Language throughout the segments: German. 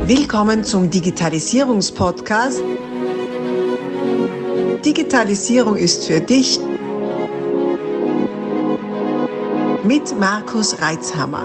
Willkommen zum Digitalisierungspodcast. Digitalisierung ist für dich mit Markus Reitzhammer.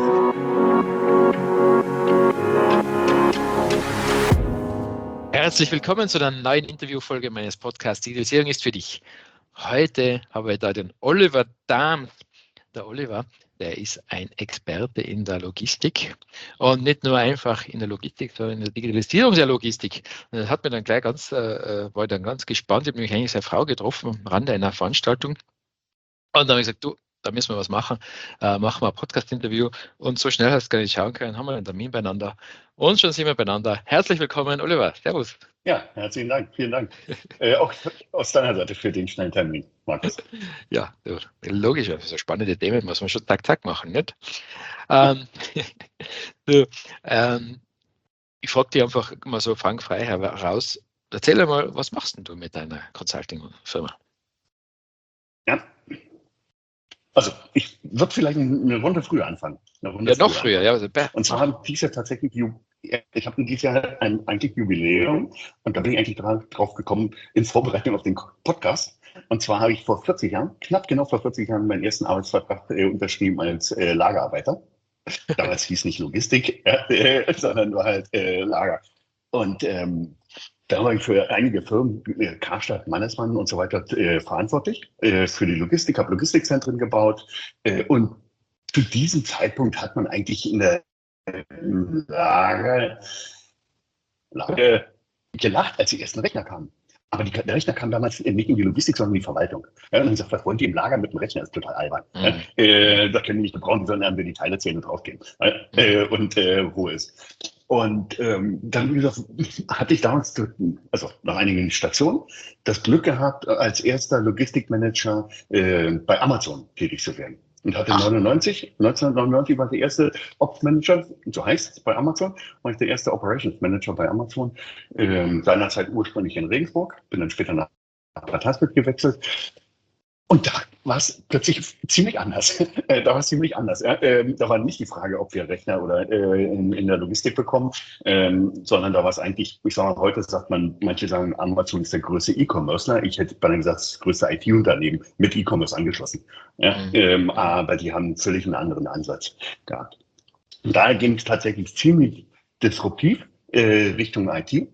Herzlich willkommen zu einer neuen Interviewfolge meines Podcasts Digitalisierung ist für dich. Heute habe ich da den Oliver Dahm. Der Oliver, der ist ein Experte in der Logistik und nicht nur einfach in der Logistik, sondern in der Digitalisierung der Logistik. Und das hat mir dann gleich war ich dann ganz gespannt. Ich habe nämlich eigentlich seine Frau getroffen am Rande einer Veranstaltung. Und dann habe ich gesagt, du, da müssen wir was machen. Machen wir ein Podcast-Interview. Und so schnell hast du gar nicht schauen können, haben wir einen Termin beieinander. Und schon sind wir beieinander. Herzlich willkommen, Oliver. Servus. Ja, herzlichen Dank. Vielen Dank. Auch aus deiner Seite für den schnellen Termin, Markus. Ja, logisch. Das ist eine spannende Themen, muss man schon zack machen, nicht? Ich frage dich einfach mal so fangfrei heraus. Erzähl mal, was machst denn du mit deiner Consulting-Firma? Ja. Also, ich würde vielleicht eine Runde früher anfangen. Noch früher, ja. Also, und zwar habe ich dieses Jahr tatsächlich, ich habe dieses Jahr ein eigentlich Jubiläum und da bin ich eigentlich drauf gekommen in Vorbereitung auf den Podcast. Und zwar habe ich vor 40 Jahren, knapp genau vor 40 Jahren, meinen ersten Arbeitsvertrag unterschrieben als Lagerarbeiter. Damals hieß nicht Logistik, sondern nur halt Lager. Und da war ich für einige Firmen, Karstadt, Mannesmann und so weiter, verantwortlich für die Logistik, habe Logistikzentren gebaut. Und zu diesem Zeitpunkt hat man eigentlich in der Lage gelacht, als die ersten Rechner kamen. Aber der Rechner kam damals nicht in die Logistik, sondern in die Verwaltung. Ja, und dann gesagt, was wollt ihr im Lager mit dem Rechner? Das ist total albern. Das können wir nicht gebrauchen, sondern wir die Teile zählen und draufgehen. Und Ruhe ist. Und dann, wie gesagt, hatte ich damals, also nach einigen Stationen, das Glück gehabt, als erster Logistikmanager bei Amazon tätig zu werden. Und hatte 1999 war ich der erste Ops Manager, so heißt es bei Amazon, war ich der erste Operations Manager bei Amazon. Seinerzeit ursprünglich in Regensburg, bin dann später nach Bad Haspelt gewechselt. Und da war es plötzlich ziemlich anders. Da war nicht die Frage, ob wir Rechner oder in der Logistik bekommen, sondern da war es eigentlich, ich sage mal, heute sagt man, manche sagen, Amazon ist der größte E-Commercer. Ich hätte bei gesagt, das größte IT-Unternehmen mit E-Commerce angeschlossen. Ja? Aber die haben völlig einen anderen Ansatz gehabt. Und daher ging es tatsächlich ziemlich disruptiv Richtung IT.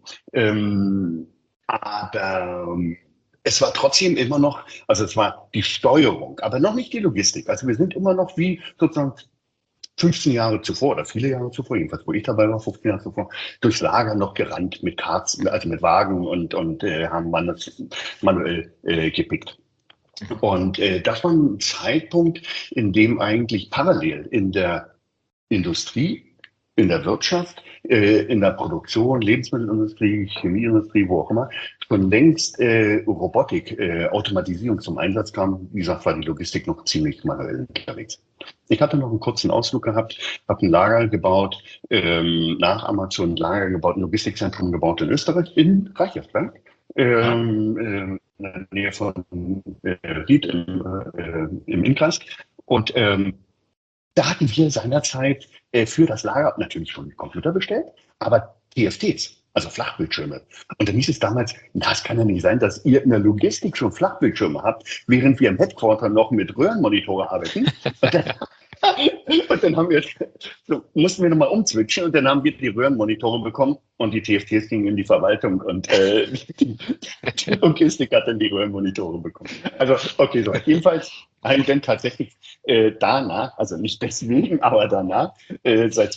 Aber es war trotzdem immer noch, also es war die Steuerung, aber noch nicht die Logistik. Also wir sind immer noch wie sozusagen 15 Jahre zuvor oder viele Jahre zuvor, jedenfalls wo ich dabei war, 15 Jahre zuvor, durchs Lager noch gerannt mit Karts, also mit Wagen und haben man das manuell gepickt. Und das war ein Zeitpunkt, in dem eigentlich parallel in der Industrie, in der Wirtschaft, in der Produktion, Lebensmittelindustrie, Chemieindustrie, wo auch immer, schon längst Robotik, Automatisierung zum Einsatz kam. Wie gesagt, war die Logistik noch ziemlich manuell unterwegs. Ich hatte noch einen kurzen Ausflug gehabt, habe ein Lager gebaut, nach Amazon ein Lager gebaut, ein Logistikzentrum gebaut in Österreich, in Reichersberg, in der Nähe von Ried im Innkreis. Und da hatten wir seinerzeit für das Lager natürlich schon Computer bestellt, aber TFTs, also Flachbildschirme. Und dann hieß es damals, das kann ja nicht sein, dass ihr in der Logistik schon Flachbildschirme habt, während wir im Headquarter noch mit Röhrenmonitore arbeiten. Und dann haben wir, mussten wir nochmal umswitchen und dann haben wir die Röhrenmonitore bekommen und die TFTs gingen in die Verwaltung und die Logistik hat dann die Röhrenmonitore bekommen. Also, okay, so. Jedenfalls haben dann tatsächlich danach, also nicht deswegen, aber danach, seit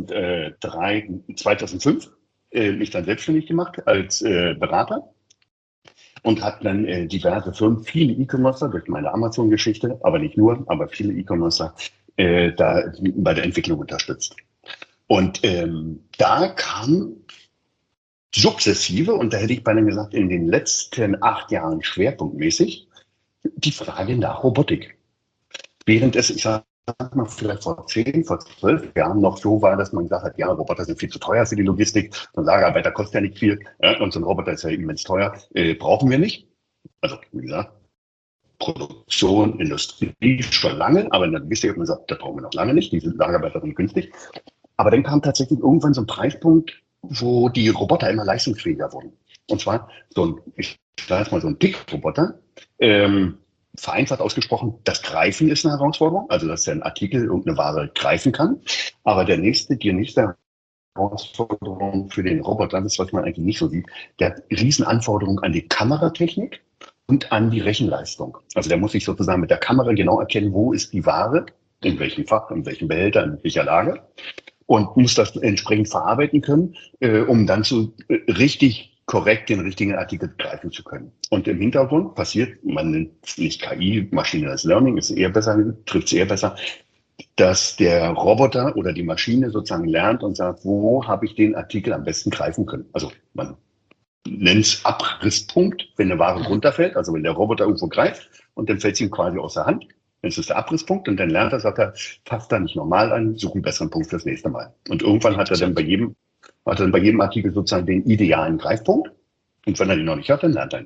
2005 mich dann selbstständig gemacht als Berater. Und hat dann diverse Firmen, viele E-Commercer durch meine Amazon-Geschichte, aber nicht nur, aber viele E-Commercer da bei der Entwicklung unterstützt. Und da kam sukzessive, und da hätte ich beinahe gesagt, in den letzten 8 Jahren schwerpunktmäßig, die Frage nach Robotik. Während es, ich sage mal, vielleicht vor 10, vor 12 Jahren noch so war, dass man gesagt hat, ja, Roboter sind viel zu teuer für die Logistik, so ein Lagerarbeiter kostet ja nicht viel und so ein Roboter ist ja immens teuer, brauchen wir nicht. Also, wie gesagt, Produktion, Industrie schon lange, aber in der Logistik hat man gesagt, da brauchen wir noch lange nicht, diese Lagerarbeiter sind günstig. Aber dann kam tatsächlich irgendwann so ein Preispunkt, wo die Roboter immer leistungsfähiger wurden. Und zwar ich sage jetzt mal so ein Pickroboter, vereinfacht ausgesprochen, das Greifen ist eine Herausforderung, also dass der ein Artikel, irgendeine Ware greifen kann. Aber die nächste Herausforderung für den Roboter, das ist, was man eigentlich nicht so sieht, der hat Riesenanforderungen an die Kameratechnik und an die Rechenleistung. Also der muss sich sozusagen mit der Kamera genau erkennen, wo ist die Ware, in welchem Fach, in welchem Behälter, in welcher Lage, und muss das entsprechend verarbeiten können, um dann richtig korrekt den richtigen Artikel greifen zu können. Und im Hintergrund passiert, man nennt es nicht KI, Machine Learning, trifft es eher besser, dass der Roboter oder die Maschine sozusagen lernt und sagt, wo habe ich den Artikel am besten greifen können. Also man nennt es Abrisspunkt, wenn eine Ware runterfällt, also wenn der Roboter irgendwo greift und dann fällt sie ihm quasi aus der Hand. Das ist der Abrisspunkt und dann lernt er, sagt er, fasst da nicht normal an, such einen besseren Punkt fürs nächste Mal. Und irgendwann hat er dann bei jedem Artikel sozusagen den idealen Greifpunkt. Und wenn er den noch nicht hat, dann lernt er ihn.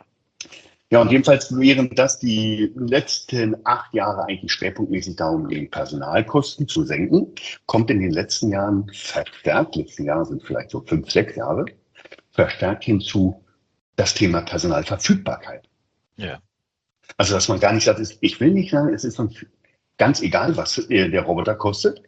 Ja, und jedenfalls während das die letzten 8 Jahre eigentlich schwerpunktmäßig darum ging, Personalkosten zu senken, kommt in den letzten Jahren verstärkt, letzten Jahre sind vielleicht so 5, 6 Jahre, verstärkt hinzu das Thema Personalverfügbarkeit. Ja. Also, dass man gar nicht sagt, ich will nicht sagen, es ist uns ganz egal, was der Roboter kostet.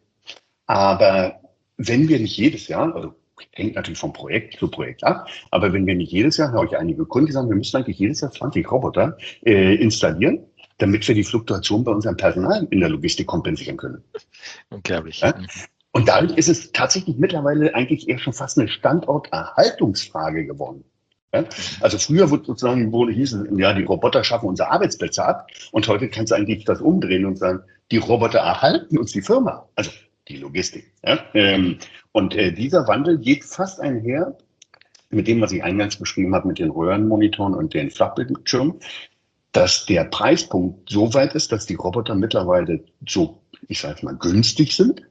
Aber wenn wir nicht jedes Jahr, also hängt natürlich vom Projekt zu Projekt ab, aber wenn wir nicht jedes Jahr, habe ich einige Kunden gesagt, wir müssen eigentlich jedes Jahr 20 Roboter installieren, damit wir die Fluktuation bei unserem Personal in der Logistik kompensieren können. Unglaublich. Ja? Und dadurch ist es tatsächlich mittlerweile eigentlich eher schon fast eine Standorterhaltungsfrage geworden. Ja? Also früher hieß es, ja, die Roboter schaffen unsere Arbeitsplätze ab. Und heute kannst du eigentlich das umdrehen und sagen, die Roboter erhalten uns die Firma, also die Logistik. Ja? Und dieser Wandel geht fast einher mit dem, was ich eingangs beschrieben habe, mit den Röhrenmonitoren und den Flachbildschirmen, dass der Preispunkt so weit ist, dass die Roboter mittlerweile so, ich sage mal, günstig sind,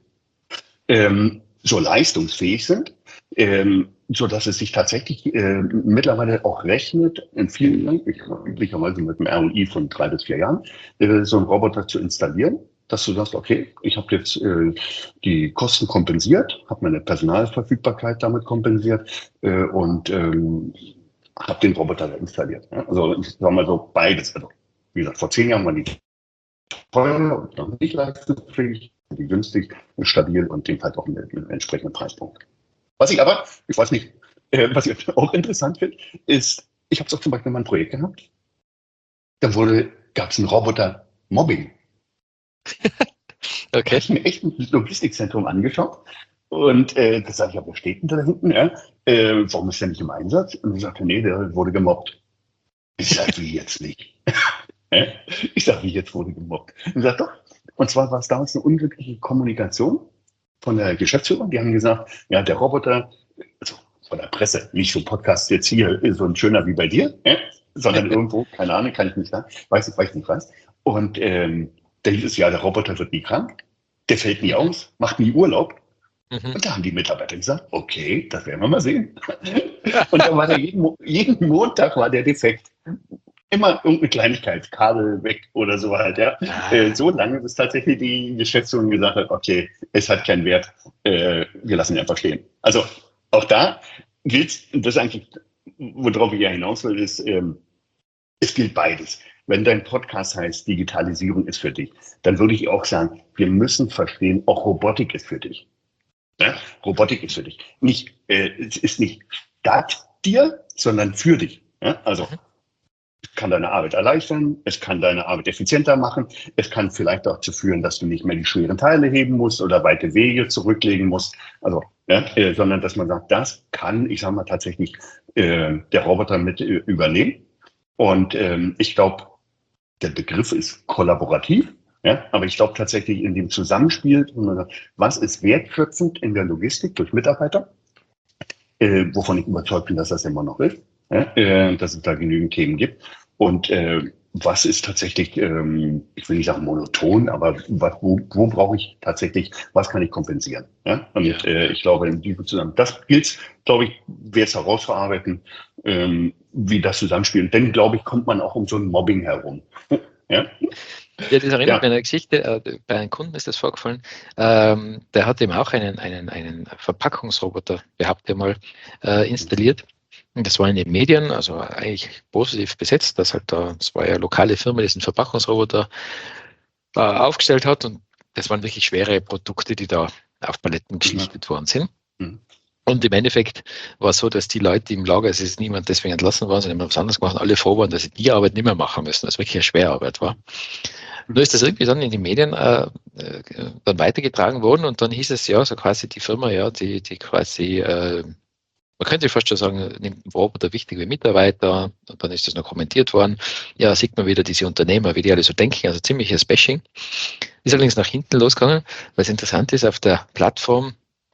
so leistungsfähig sind, so dass es sich tatsächlich mittlerweile auch rechnet, in vielen Ländern, üblicherweise mit einem ROI von 3 bis 4 Jahren, so einen Roboter zu installieren, dass du sagst, okay, ich habe jetzt die Kosten kompensiert, habe meine Personalverfügbarkeit damit kompensiert und habe den Roboter installiert. Ja? Also ich sage mal so beides. Also wie gesagt, vor 10 Jahren waren die teuer und noch nicht leistungsfähig, die günstig, stabil und jedenfalls auch mit einem entsprechenden Preispunkt. Was ich weiß nicht, was ich auch interessant finde, ist, ich habe auch zum Beispiel mal ein Projekt gehabt, da gab es ein Roboter-Mobbing. Okay. Ich habe mir echt ein Logistikzentrum angeschaut und da sage ich, ja, wo steht denn da hinten? Ja? Warum ist der nicht im Einsatz? Und ich sagte, nee, der wurde gemobbt. Ich sage, wie jetzt nicht? Ich sage, wie jetzt wurde gemobbt? Und ich sage, doch. Und zwar war es damals eine unglückliche Kommunikation von der Geschäftsführung. Die haben gesagt, ja, der Roboter, also von der Presse, nicht so ein Podcast jetzt hier, so ein schöner wie bei dir, sondern irgendwo, keine Ahnung, kann ich nicht sagen, weiß nicht was. Und da hieß es, ja, der Roboter wird nie krank, der fällt nie aus, macht nie Urlaub. Und da haben die Mitarbeiter gesagt, okay, das werden wir mal sehen. Und dann war der jeden Montag war der defekt. Immer irgendeine Kleinigkeit, Kabel weg oder so halt, ja. So lange, bis tatsächlich die Geschäftsführung gesagt hat, okay, es hat keinen Wert, wir lassen ihn einfach stehen. Also auch da gilt, das ist eigentlich, worauf ich ja hinaus will, ist, es gilt beides. Wenn dein Podcast heißt, Digitalisierung ist für dich, dann würde ich auch sagen, wir müssen verstehen, auch Robotik ist für dich. Ja? Robotik ist für dich. Es ist nicht statt dir, sondern für dich. Ja? Also es kann deine Arbeit erleichtern, es kann deine Arbeit effizienter machen, es kann vielleicht auch dazu führen, dass du nicht mehr die schweren Teile heben musst oder weite Wege zurücklegen musst. Also, sondern dass man sagt, das kann, ich sage mal, tatsächlich der Roboter mit übernehmen. Und ich glaube, der Begriff ist kollaborativ, ja, aber ich glaube tatsächlich in dem Zusammenspiel, was ist wertschöpfend in der Logistik durch Mitarbeiter, wovon ich überzeugt bin, dass das immer noch ist, ja, dass es da genügend Themen gibt. Und was ist tatsächlich, ich will nicht sagen monoton, aber wo brauche ich tatsächlich, was kann ich kompensieren? Ja? Und ich glaube, in diesem Zusammenhang, das gilt, glaube ich, jetzt herauszuarbeiten, wie das zusammenspielt. Denn, glaube ich, kommt man auch um so ein Mobbing herum. Ja? Ja, das erinnert Ja. mich an eine Geschichte, bei einem Kunden ist das vorgefallen, der hat eben auch einen Verpackungsroboter, behauptet er mal, installiert. Und das war in den Medien, also eigentlich positiv besetzt, dass halt da, das war ja eine lokale Firma, die diesen Verpackungsroboter aufgestellt hat, und das waren wirklich schwere Produkte, die da auf Paletten geschlichtet worden sind. Mhm. Und im Endeffekt war es so, dass die Leute im Lager, es ist niemand deswegen entlassen worden, sondern immer was anderes gemacht, alle froh waren, dass sie die Arbeit nicht mehr machen müssen, dass es wirklich eine Schwerarbeit war. Und da ist das irgendwie dann in den Medien dann weitergetragen worden, und dann hieß es ja, so quasi die Firma, ja, die quasi, man könnte fast schon sagen, nimmt den Roboter wichtige Mitarbeiter, und dann ist das noch kommentiert worden. Ja, sieht man wieder diese Unternehmer, wie die alle so denken, also ziemliches Bashing. Ist allerdings nach hinten losgegangen, weil es interessant ist, auf der Plattform,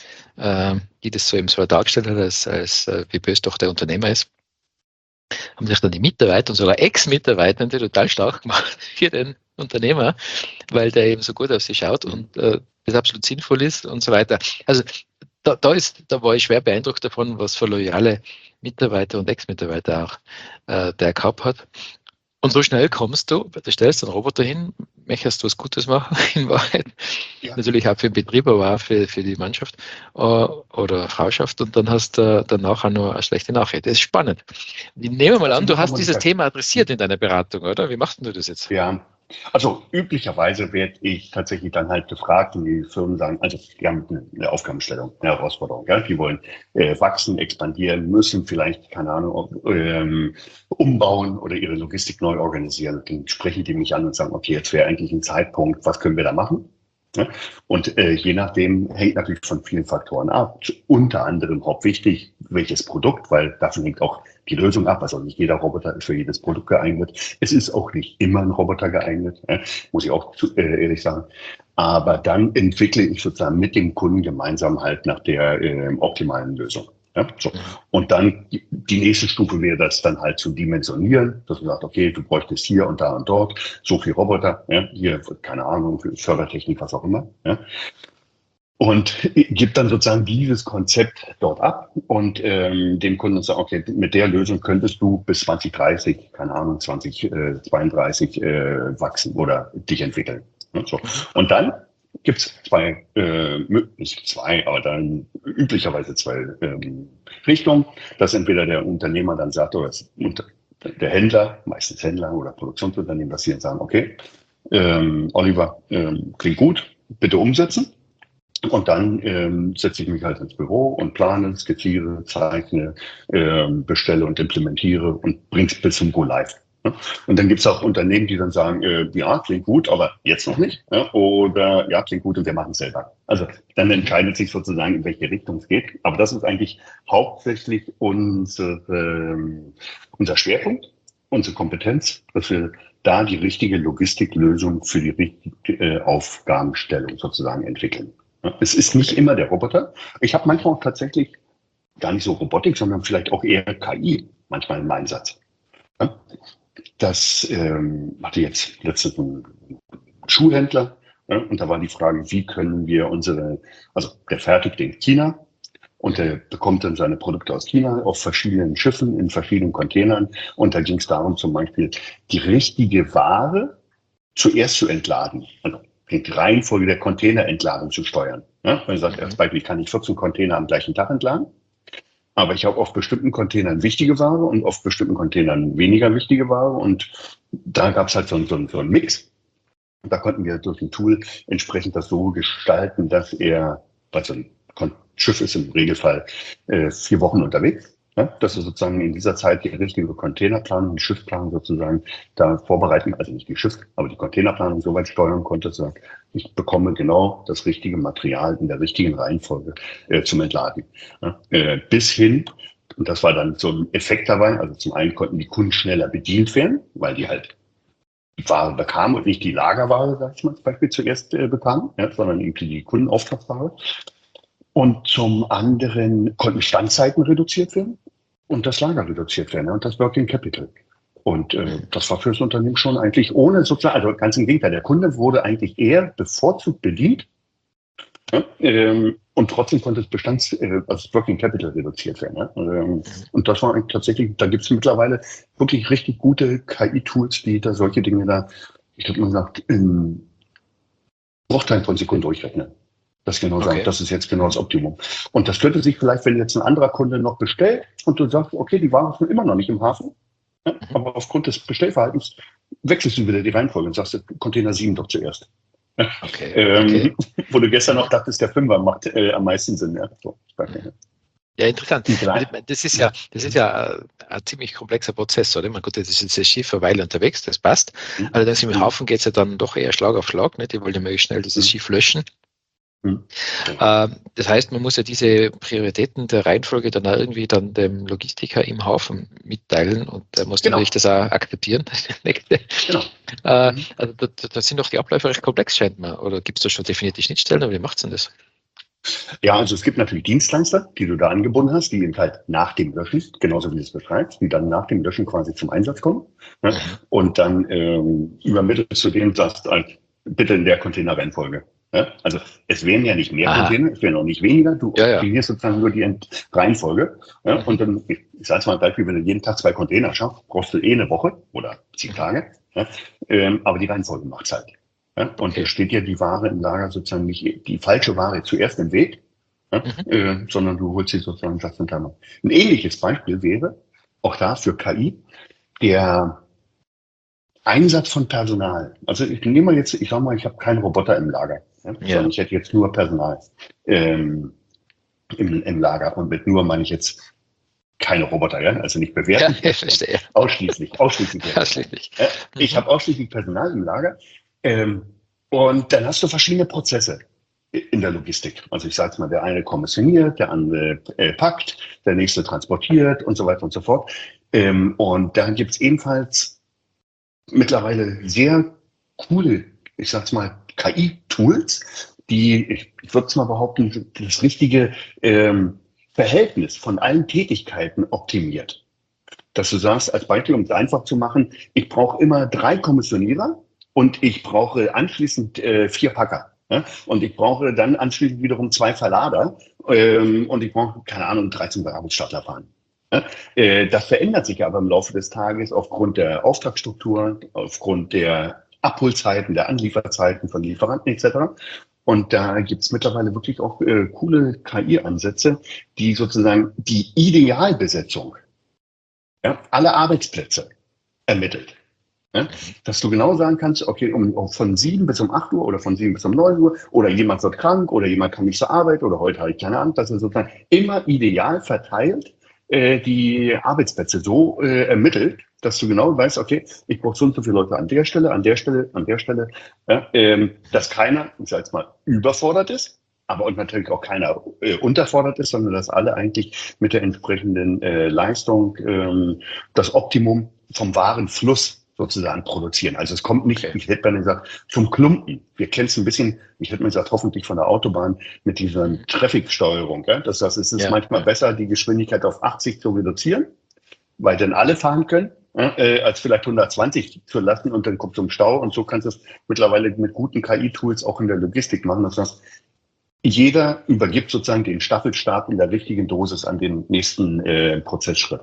die das so eben so dargestellt hat, als wie böse doch der Unternehmer ist, haben sich dann die Mitarbeiter und sogar Ex-Mitarbeitende total stark gemacht für den Unternehmer, weil der eben so gut auf sie schaut und das absolut sinnvoll ist und so weiter. Also da war ich schwer beeindruckt davon, was für loyale Mitarbeiter und Ex-Mitarbeiter auch der gehabt hat. Und so schnell kommst du stellst einen Roboter hin, möchtest du was Gutes machen, in Wahrheit. Ja. Natürlich auch für den Betrieb, aber auch für die Mannschaft oder Frauschaft, und dann hast du danach auch nur eine schlechte Nachricht. Das ist spannend. Ich nehme mal an, du hast dieses Thema adressiert in deiner Beratung, oder? Wie machst du das jetzt? Ja, also üblicherweise werde ich tatsächlich dann halt gefragt, und die Firmen sagen, also die haben eine Aufgabenstellung, eine Herausforderung. Ja? Die wollen wachsen, expandieren, müssen vielleicht, keine Ahnung, umbauen oder ihre Logistik neu organisieren. Dann sprechen die mich an und sagen, okay, jetzt wäre eigentlich ein Zeitpunkt, was können wir da machen? Ja? Und je nachdem hängt natürlich von vielen Faktoren ab. Unter anderem hauptwichtig, welches Produkt, weil davon hängt auch die Lösung ab. Also nicht jeder Roboter ist für jedes Produkt geeignet. Es ist auch nicht immer ein Roboter geeignet, muss ich auch ehrlich sagen. Aber dann entwickle ich sozusagen mit dem Kunden gemeinsam halt nach der optimalen Lösung. Ja, so. Und dann die nächste Stufe wäre das dann halt zu dimensionieren, dass man sagt, okay, du bräuchtest hier und da und dort so viel Roboter, ja, hier, keine Ahnung, Fördertechnik, was auch immer. Ja. Und gibt dann sozusagen dieses Konzept dort ab und dem Kunden sagt, okay, mit der Lösung könntest du bis 2030, keine Ahnung, 2032 wachsen oder dich entwickeln. Ja, so. Und dann gibt's nicht zwei, aber dann üblicherweise zwei Richtungen, dass entweder der Unternehmer dann sagt, oder der Händler, meistens Händler oder Produktionsunternehmen, dass sie dann sagen, okay, Oliver, klingt gut, bitte umsetzen. Und dann setze ich mich halt ins Büro und plane, skizziere, zeichne, bestelle und implementiere und bringe es bis zum Go Live. Und dann gibt es auch Unternehmen, die dann sagen, ja, klingt gut, aber jetzt noch nicht. Ja, oder ja, klingt gut und wir machen es selber. Also dann entscheidet sich sozusagen, in welche Richtung es geht. Aber das ist eigentlich hauptsächlich unser Schwerpunkt, unsere Kompetenz, dass wir da die richtige Logistiklösung für die richtige Aufgabenstellung sozusagen entwickeln. Es ist nicht immer der Roboter. Ich habe manchmal auch tatsächlich gar nicht so Robotik, sondern vielleicht auch eher KI manchmal im Einsatz. Das hatte jetzt letztens ein Schuhhändler, und da war die Frage, wie können wir also der fertigt in China und der bekommt dann seine Produkte aus China auf verschiedenen Schiffen, in verschiedenen Containern, und da ging es darum, zum Beispiel die richtige Ware zuerst zu entladen. Also die Reihenfolge der Containerentladung zu steuern. Ja, weil ich sage, als Beispiel, ich kann nicht 14 Container am gleichen Tag entladen, aber ich habe auf bestimmten Containern wichtige Ware und auf bestimmten Containern weniger wichtige Ware, und da gab es halt so einen Mix. Und da konnten wir durch ein Tool entsprechend das so gestalten, dass weil so ein Schiff ist im Regelfall 4 Wochen unterwegs, ja, dass er sozusagen in dieser Zeit die richtige Containerplanung, die Schiffsplanung sozusagen da vorbereiten, also nicht die aber die Containerplanung so weit steuern konnte, dass ich bekomme genau das richtige Material in der richtigen Reihenfolge zum Entladen. Ja, bis hin, und das war dann so ein Effekt dabei, also zum einen konnten die Kunden schneller bedient werden, weil die halt die Ware bekamen und nicht die Lagerware, sag ich mal, zum Beispiel zuerst bekamen, ja, sondern irgendwie die Kundenauftragsware. Und zum anderen konnten Standzeiten reduziert werden und das Lager reduziert werden, und das Working Capital. Und das war für das Unternehmen schon eigentlich ohne sozusagen, also ganz im Gegenteil, der Kunde wurde eigentlich eher bevorzugt bedient, ja, und trotzdem konnte das also Working Capital reduziert werden. Ja. Und das war eigentlich tatsächlich, da gibt es mittlerweile wirklich richtig gute KI-Tools, die da solche Dinge da ich habe mal gesagt, in Bruchteilen von Sekunden durchrechnen. Das genau sagen, das ist jetzt genau das Optimum. Und das könnte sich vielleicht, wenn jetzt ein anderer Kunde noch bestellt und du sagst, okay, die Ware ist noch immer noch nicht im Hafen, ja, aber aufgrund des Bestellverhaltens wechselst du wieder die Reihenfolge und sagst, Container 7 doch zuerst. Okay. Wo du gestern noch dachtest, der Fünfer macht am meisten Sinn. Ja, so, ja, interessant. Das ist ja ein ziemlich komplexer Prozess, oder? Gut, das ist jetzt das Schiff eine Weile unterwegs, das passt. Allerdings im Hafen geht es ja dann doch eher Schlag auf Schlag. Nicht? Die wollen ja möglichst schnell dieses Schiff löschen. Das heißt, man muss ja diese Prioritäten der Reihenfolge dann auch irgendwie dann dem Logistiker im Hafen mitteilen und der muss natürlich das auch akzeptieren. Also da sind doch die Abläufe recht komplex, scheint mir. Oder gibt es da schon definierte Schnittstellen, aber wie macht es denn das? Ja, also es gibt natürlich Dienstleister, die du da angebunden hast, die eben halt nach dem Löschen, genauso wie du es beschreibst, die dann nach dem Löschen quasi zum Einsatz kommen. Ne? Und dann übermittelst du denen, sagst halt, bitte in der Containerreihenfolge. Ja? Also es wären ja nicht mehr Container, es wären auch nicht weniger, du optimierst sozusagen nur die Reihenfolge. Ja? Und dann, ich sage es mal gleich, wenn du jeden Tag 2 Container schaffst, brauchst du eine Woche oder 10 Tage. Ja? Aber die Reihenfolge macht's halt. Ja, und da steht ja die Ware im Lager sozusagen nicht die falsche Ware zuerst im Weg, sondern du holst sie sozusagen just in time. Ein ähnliches Beispiel wäre, auch da für KI, der Einsatz von Personal. Also ich nehme mal jetzt, ich sag mal, ich habe keinen Roboter im Lager, sondern ich hätte jetzt nur Personal im Lager. Und mit nur meine ich jetzt keine Roboter, also nicht bewerten. Ja, ich verstehe. Ausschließlich. Ich habe ausschließlich Personal im Lager. Und dann hast du verschiedene Prozesse in der Logistik. Also ich sage mal, der eine kommissioniert, der andere packt, der nächste transportiert und so weiter und so fort. Und da gibt es ebenfalls mittlerweile sehr coole, ich sag's mal, KI-Tools, die, ich würde es mal behaupten, das richtige Verhältnis von allen Tätigkeiten optimiert. Dass du sagst, als Beispiel, um es einfach zu machen, ich brauche immer 3 Kommissionierer und ich brauche anschließend 4 Packer. Ja? Und ich brauche dann anschließend wiederum 2 Verlader und ich brauche, keine Ahnung, 13 Bewerbungsstapler fahren. Ja? Das verändert sich aber im Laufe des Tages aufgrund der Auftragsstruktur, aufgrund der Abholzeiten, der Anlieferzeiten von Lieferanten etc. Und da gibt es mittlerweile wirklich auch coole KI-Ansätze, die sozusagen die Idealbesetzung, alle Arbeitsplätze ermittelt. Ja? Dass du genau sagen kannst, okay, von 7 bis um 8 Uhr oder von 7 bis um 9 Uhr oder jemand wird krank oder jemand kann nicht zur Arbeit oder heute habe ich keine Ahnung, dass er sozusagen immer ideal verteilt die Arbeitsplätze so ermittelt, dass du genau weißt, okay, ich brauche so und so viele Leute an der Stelle, an der Stelle, an der Stelle, dass keiner, ich sage jetzt mal, überfordert ist, aber und natürlich auch keiner unterfordert ist, sondern dass alle eigentlich mit der entsprechenden Leistung das Optimum vom Warenfluss sozusagen produzieren. Also es kommt nicht, ich hätte mal gesagt, zum Klumpen. Wir kennen es ein bisschen, ich hätte mal gesagt, hoffentlich von der Autobahn mit dieser Traffic-Steuerung. Ja? Das heißt, es ist manchmal besser, die Geschwindigkeit auf 80 zu reduzieren, weil dann alle fahren können, als vielleicht 120 zu lassen und dann kommt so ein Stau. Und so kannst du es mittlerweile mit guten KI-Tools auch in der Logistik machen. Das heißt, jeder übergibt sozusagen den Staffelstab in der richtigen Dosis an den nächsten Prozessschritt.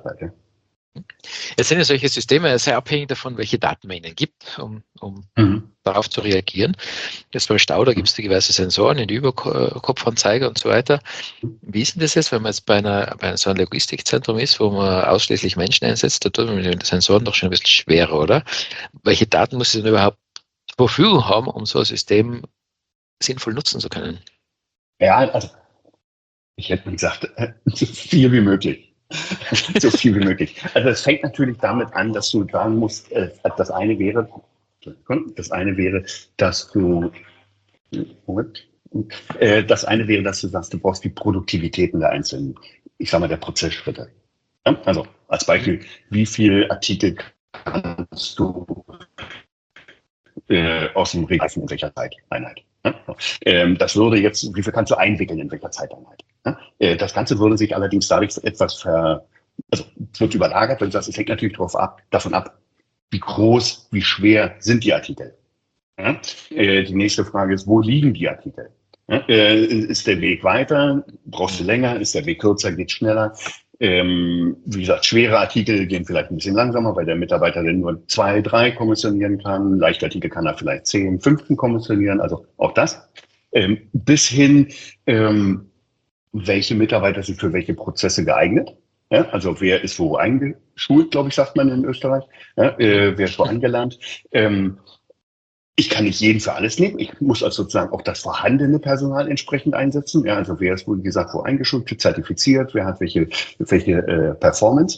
Jetzt sind ja solche Systeme sehr abhängig davon, welche Daten man ihnen gibt, um darauf zu reagieren. Jetzt beim Stau, da gibt es diverse Sensoren in die Überkopfanzeiger und so weiter. Wie ist denn das jetzt, wenn man jetzt bei so einem Logistikzentrum ist, wo man ausschließlich Menschen einsetzt? Da tut man mit den Sensoren doch schon ein bisschen schwerer, oder? Welche Daten muss ich denn überhaupt zur Verfügung haben, um so ein System sinnvoll nutzen zu können? Ja, also ich hätte mal gesagt, so viel wie möglich. So viel wie möglich. Also es fängt natürlich damit an, dass du sagen musst, das eine wäre, dass du sagst, du brauchst die Produktivitäten der einzelnen, ich sag mal, der Prozessschritte. Ja? Also als Beispiel, wie viel Artikel kannst du aus dem Regal in welcher Zeiteinheit? Das würde jetzt, wie viel kannst du einwickeln in welcher Zeiteinheit? Das Ganze würde sich allerdings dadurch etwas wird überlagert, wenn du sagst, es hängt natürlich davon ab, wie groß, wie schwer sind die Artikel. Ja? Die nächste Frage ist, wo liegen die Artikel? Ja? Ist der Weg weiter? Brauchst du länger? Ist der Weg kürzer? Geht schneller? Wie gesagt, schwere Artikel gehen vielleicht ein bisschen langsamer, weil der Mitarbeiter dann nur 2, 3 kommissionieren kann. Leichte Artikel kann er vielleicht 10, 15 kommissionieren, also auch das. Bis hin, welche Mitarbeiter sind für welche Prozesse geeignet. Ja, also wer ist wo eingeschult, glaube ich, sagt man in Österreich. Ja, wer ist wo angelernt. Ich kann nicht jeden für alles nehmen. Ich muss also sozusagen auch das vorhandene Personal entsprechend einsetzen. Ja, also wer ist, wie gesagt, wo eingeschult, zertifiziert, wer hat welche Performance.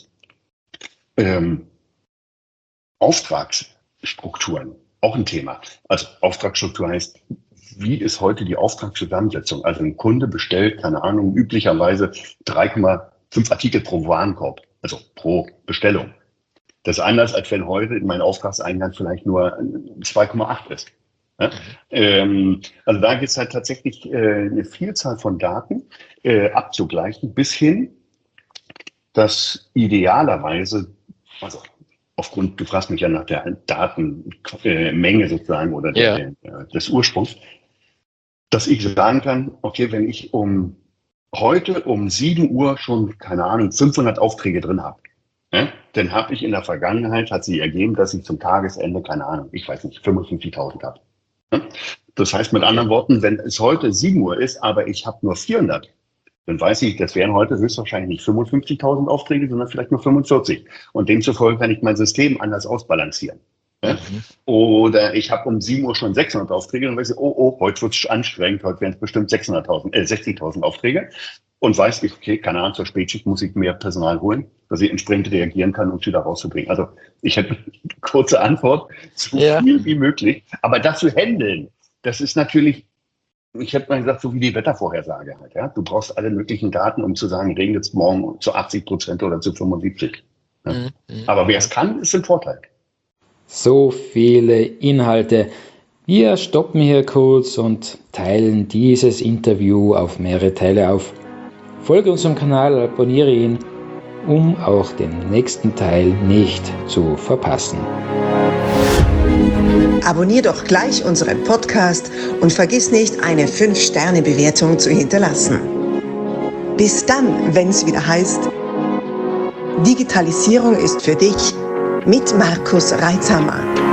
Auftragsstrukturen, auch ein Thema. Also Auftragsstruktur heißt, wie ist heute die Auftragszusammensetzung? Also ein Kunde bestellt, keine Ahnung, üblicherweise 3,5 Artikel pro Warenkorb, also pro Bestellung. Das ist anders, als wenn heute mein Auftragseingang vielleicht nur 2,8 ist. Ja? Also da gibt es halt tatsächlich eine Vielzahl von Daten abzugleichen, bis hin, dass idealerweise, also aufgrund, du fragst mich ja nach der Datenmenge sozusagen oder des Ursprungs, dass ich sagen kann, okay, wenn ich heute um 7 Uhr schon, keine Ahnung, 500 Aufträge drin habe, ja, dann habe ich in der Vergangenheit, hat sich ergeben, dass ich zum Tagesende, keine Ahnung, ich weiß nicht, 55.000 habe. Ja? Das heißt mit anderen Worten, wenn es heute 7 Uhr ist, aber ich habe nur 400, dann weiß ich, das wären heute höchstwahrscheinlich nicht 55.000 Aufträge, sondern vielleicht nur 45. Und demzufolge kann ich mein System anders ausbalancieren. Ja? Oder ich habe um 7 Uhr schon 600 Aufträge und weiß ich, heute wird es anstrengend, heute werden es bestimmt 60.000 Aufträge. Und weiß ich, okay, keine Ahnung, zur Spätschicht muss ich mehr Personal holen, dass ich entsprechend reagieren kann, um es wieder rauszubringen. Also ich hätte eine kurze Antwort, so viel wie möglich. Aber das zu handeln, das ist natürlich, ich hätte mal gesagt, so wie die Wettervorhersage halt. Ja? Du brauchst alle möglichen Daten, um zu sagen, regnet es morgen zu 80% oder zu 75%. Ja? Aber wer es kann, ist ein Vorteil. So viele Inhalte. Wir stoppen hier kurz und teilen dieses Interview auf mehrere Teile auf. Folge unserem Kanal, abonniere ihn, um auch den nächsten Teil nicht zu verpassen. Abonnier doch gleich unseren Podcast und vergiss nicht, eine 5-Sterne-Bewertung zu hinterlassen. Bis dann, wenn es wieder heißt, Digitalisierung ist für dich mit Markus Reitzhammer.